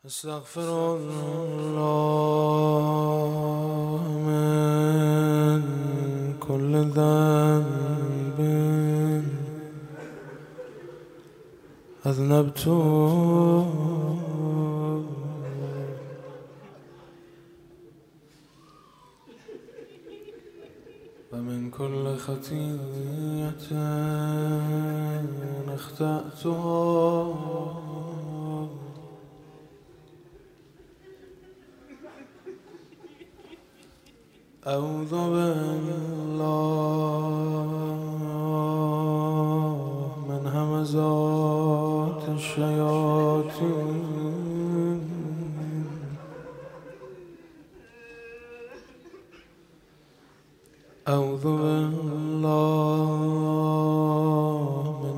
استغفر الله من كل ذنب أذنبت ومن كل خطيئة أخطأتها أعوذ بالله من همزات الشياطين أعوذ بالله من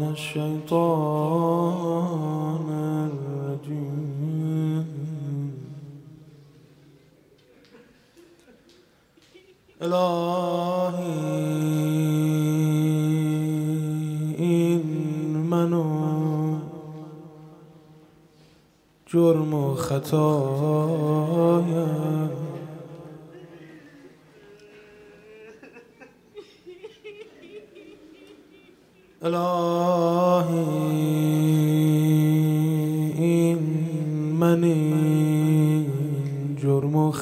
الشيطان الرجيم إلهي این منو جرم و خطایم الهی این منی جرم و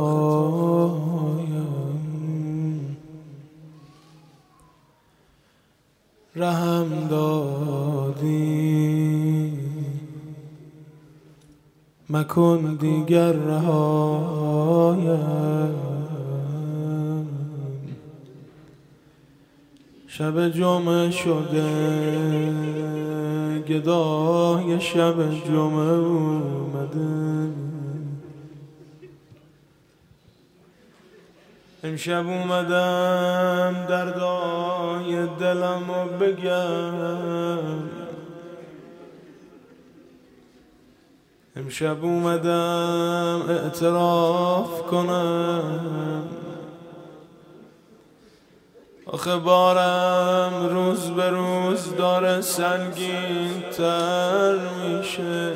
خطایم رحم دادی مکن دیگر رهایم شب جمعه شده گدای شب جمعه اومده امشب اومدم دردای دلمو بگم امشب اومدم اعتراف کنم آخه بارم روز به روز داره سنگین تر میشه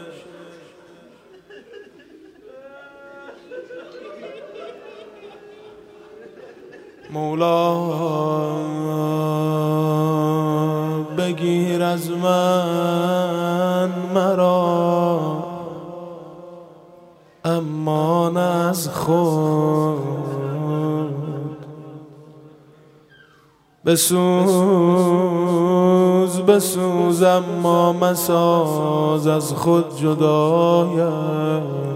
مولا بگیر از من مرا اما نه از خود بسوز اما مساز از خود جدایم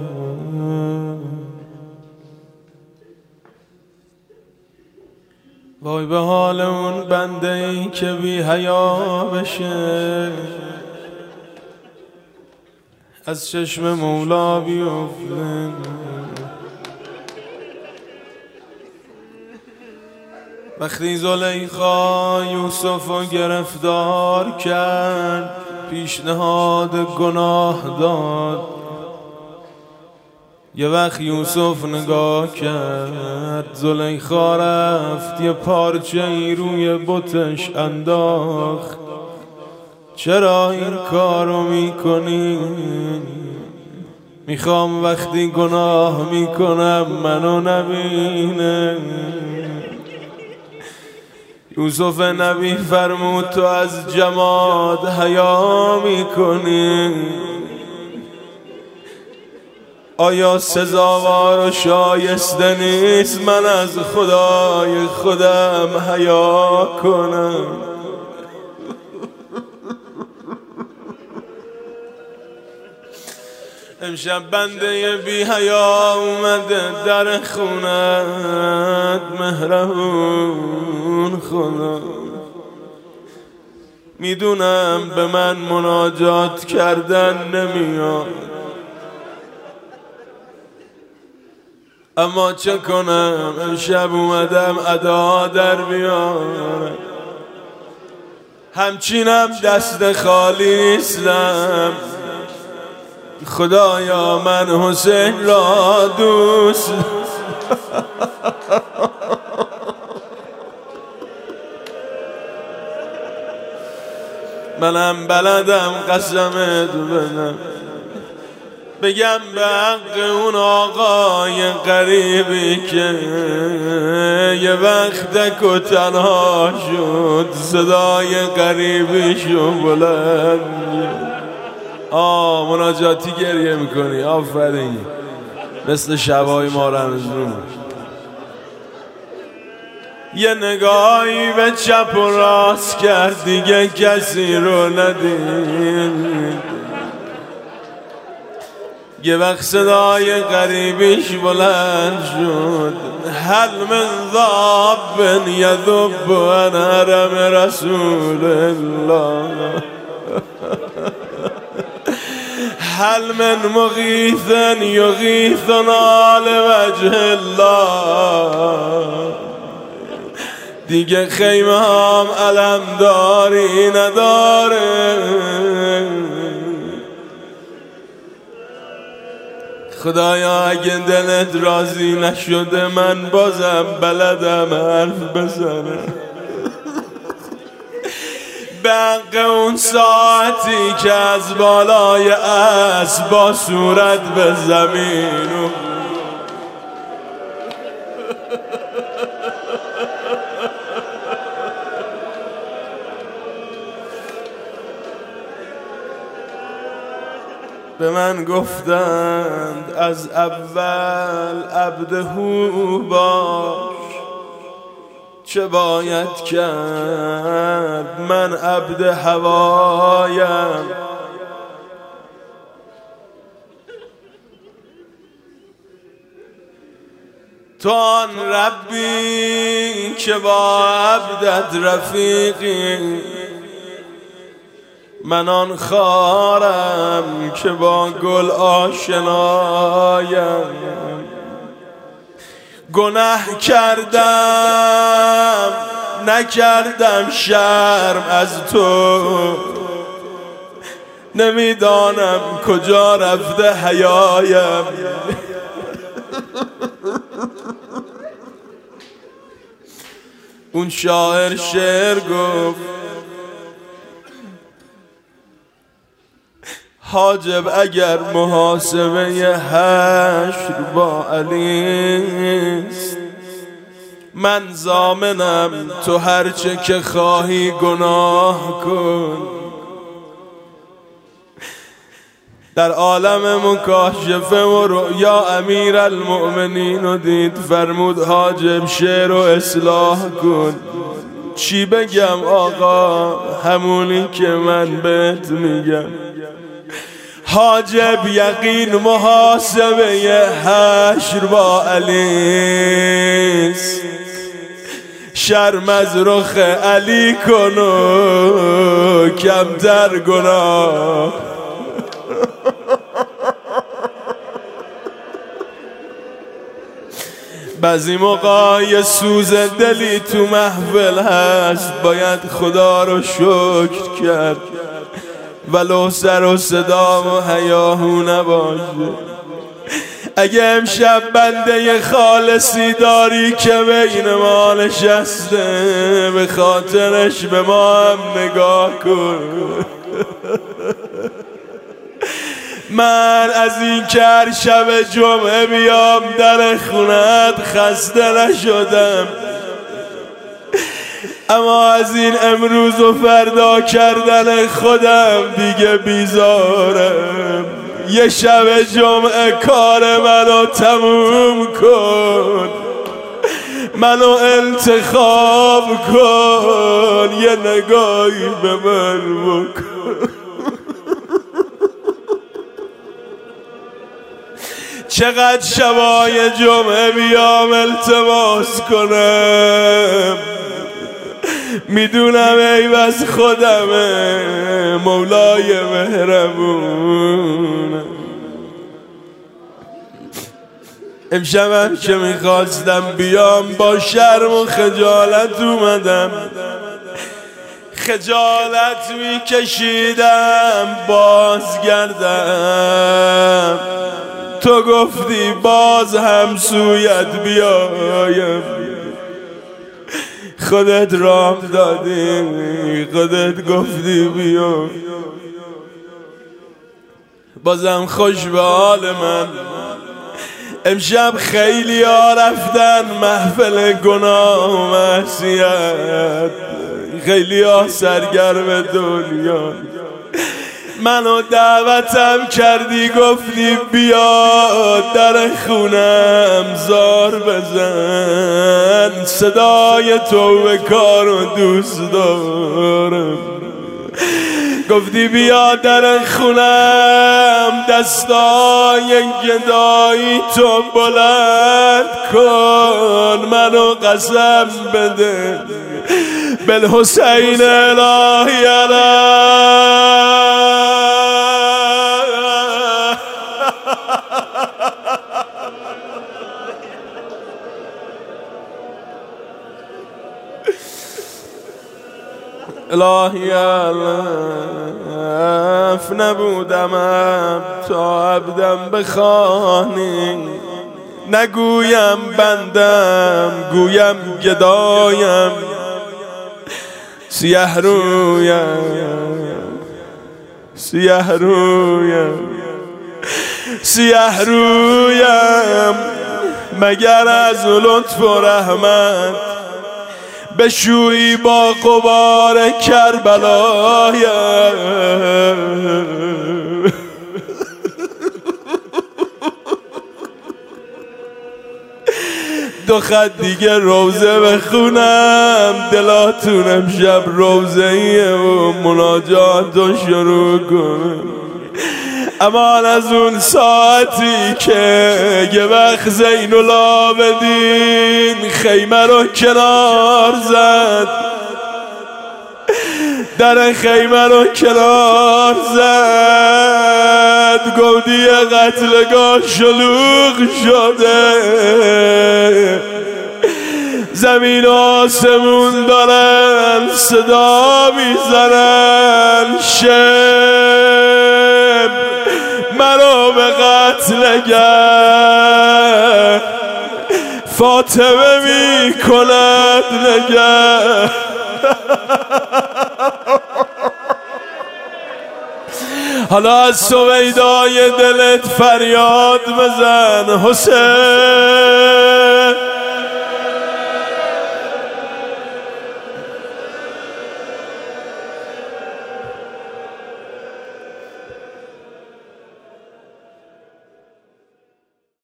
وای به حال اون بنده ای که بی حیا بشه از چشم مولا بیفته وقتی زلیخا یوسف رو گرفتار کرد پیشنهاد گناه داد یه وقت یوسف نگاه کرد زلیخا رفت یه پارچه ای روی بتش انداخت چرا این کارو میکنی؟ میخوام وقتی گناه میکنم منو نبینه یوسف نبی فرمود تو از جماد حیا میکنی آیا سزاوار و شایسته نیست من از خدای خودم حیا کنم امشب بنده بی حیا اومده در خونت مهربون خدا میدونم به من مناجات کردن نمیاد اما چه کنم امشب اومدم ادا در بیارم همچینم دست خالی نیستم خدایا من حسین را دوست منم بلدم قسمت بدم بگم به حق اون آقای غریبی که یه وقت دک تنها شد، صدای غریبیشو بلند. مناجاتی گریه میکنی، آفرین، مثل شبای ما رمزون. یه نگاهی به چپ و راست کرد، دیگه کسی رو ندید. یه وقت صدای غریبیش بلند شد، هل من ذاب یذب عن حرم رسول الله، هل من مغیث یغیثنا لوجه الله. دیگه خیمه هم علمداری نداره. خدایا اگه دلت راضی نشده، من بازم بلدم حرف بزنم. بق اون ساعتی که از بالای اسب با صورت به زمین به من گفتند از اول عبدهو باش، چه باید کرد من عبد هوایم. تو آن ربی که با عبدت رفیقی، من آن خارم که با گل آشنایم. گناه کردم نکردم شرم از تو، نمیدانم کجا رفته حیایم. اون شاعر شعر گفت حاجب اگر محاسبه حشر با علیست، من ضامنم تو هرچه که خواهی گناه کن. در عالم مکاشفه و رؤیا امیر المؤمنین رو دید، فرمود حاجب شعر رو اصلاح کن. چی بگم آقا؟ همونی که من بهت میگم. حاجب یقین محاسبه حشر با علیست، شرم از رخ علی کن و کمتر گناه. بعضی موقع یه سوز دلی تو محفل هست، باید خدا رو شکر کرد ولو سر و صدا و هیاهو نباشه. اگه امشب بنده خالصی داری که بین ما نشسته، به خاطرش به ما هم نگاه کن. من از این که هر شب جمعه بیام در خونت خسته نشدم، اما از این امروز و فردا کردن خودم دیگه بیزارم. یه شب جمعه کار منو تموم کن، منو انتخاب کن، یه نگاهی به من بکن. چقدر شبای جمعه بیام التماس کنم، میدونم ایوز خودمه مولای مهربون. امشبم که میخواستم بیام با شرم و خجالت اومدم، خجالت میکشیدم بازگردم. تو گفتی باز هم سویت بیایم، خودت راه دادی، خودت گفتی بیا. بازم خوش به حال من. امشب خیلی ها رفتن محفل گناه و معصیت، خیلی ها سرگرم دنیا. منو دعوتم کردی گفتی بیا در خونم زار بزن، صدای توبه کارو دوست دارم. گفتی بیا در خونم دستای گدایی تو بلند کن، منو قسم بده بالحسین الهی الهی الف نبودم تا عبدم بخوانی، نگویم بندم گویم گدایم، سیه رویم سیه رویم سیه رویم، مگر از لطف و رحمت بشویی با غبار کربلایم. دو خط دیگه روزه بخونم، دلاتون امشب روزه‌ایه و مناجات رو شروع کنم. امان از اون ساعتی که یه وقت زین العابدین خیمه رو کنار زد، در خیمه رو کنار زد، گودی قتلگاه شلوغ شده، زمین و آسمون دارن صدا میزنن، شب مرا به قتل گر فاطمه می کند نگر. حالا از سویدای دلت فریاد بزن حسین.